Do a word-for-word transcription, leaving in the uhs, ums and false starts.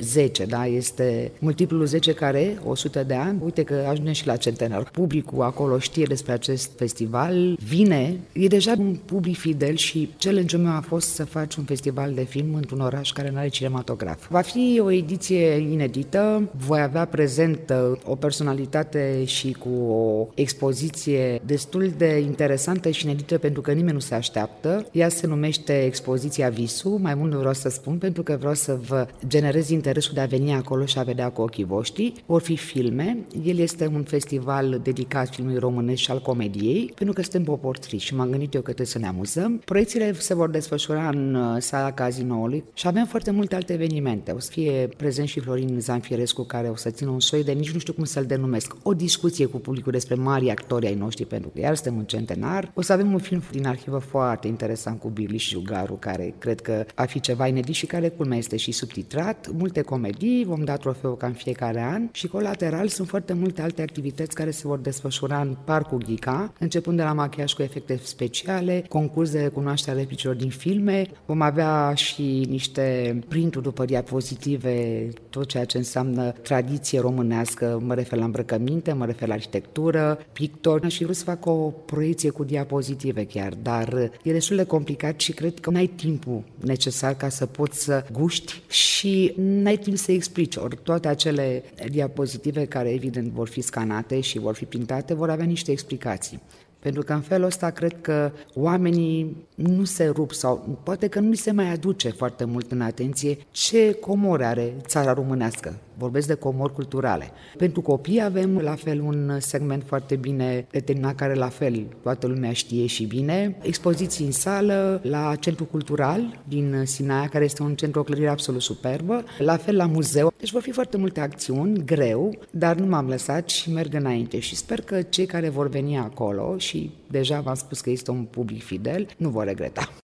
zece, da? Este multiplul zece care o sută de ani. Uite că ajungem și la centenar. Publicul acolo știe despre acest festival, vine, e deja un public fidel și challenge-ul meu a fost să faci un festival de film într-un oraș care nu are cinematograf. Va fi o ediție inedită, voi avea prezent o personalitate și cu o expoziție destul de interesantă și inedită pentru că nimeni nu se așteaptă. Ea se numește Expoziția Visu, mai mult nu vreau să spun pentru că vreau să vă generez interesul de a veni acolo și a vedea cu ochii voștri. Vor fi filme, el este un festival dedicat filmului românesc și al comediei, pentru că suntem poportri și m-am gândit eu că trebuie să ne amuzăm. Proiecțiile se vor desfășura în sala Cazinoului și avem foarte multe alte evenimente. O să fie prezent și Florin Zanfirescu, care o să țină un soi de, nici nu știu cum să-l denumesc, o discuție cu publicul despre mari actori ai noștri, pentru că iar suntem în centenar. O să avem un film din arhivă foarte interesant cu Birli și Jugaru, care cred că va fi ceva inedit și care, culmea, este și subtitrat. Multe comedii, vom da trofeu ca în fiecare an și colateral sunt foarte multe alte activități care se vor desfășura în Parcul Ghica, începând de la machiaj cu efecte speciale, concurs de recunoaștere a replicilor din filme, vom avea și niște printuri după diapozitive, tot ceea ce înseamnă tradiție românească, mă refer la îmbrăcăminte, mă refer la arhitectură, pictori și vreau să fac o proiecție cu diapozitive chiar, dar e destul de complicat și cred că n-ai timpul necesar ca să poți să guști și n-ai timp să explici. Ori toate acele diapozitive care evident vor fi scanate și vor fi printate vor avea niște explicații. Pentru că în felul ăsta cred că oamenii nu se rup sau poate că nu se mai aduce foarte mult în atenție ce comori are țara românească. Vorbesc de comori culturale. Pentru copii avem la fel un segment foarte bine determinat, care la fel toată lumea știe și bine. Expoziții în sală la Centrul Cultural din Sinaia, care este un centru, o clădire absolut superbă. La fel la muzeu. Deci vor fi foarte multe acțiuni, greu, dar nu m-am lăsat și merg înainte. Și sper că cei care vor veni acolo, și deja v-am spus că este un public fidel, nu vor regreta.